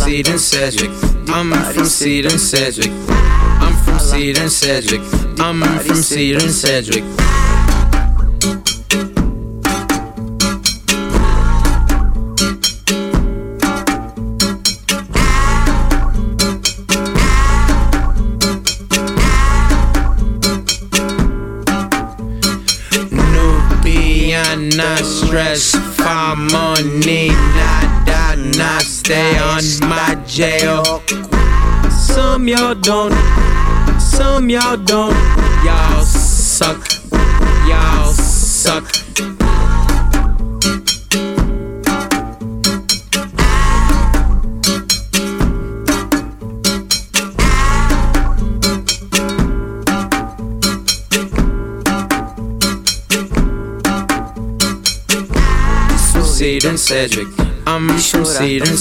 Seed and Cedric. I'm from Seed and Cedric. I'm from Seed and Cedric. I'm from Seed and Cedric. Not stress, farm money, not stay on my jail. Some y'all don't, some y'all don't. Y'all suck, y'all suck. Seed and Cedric. I'm from Seed and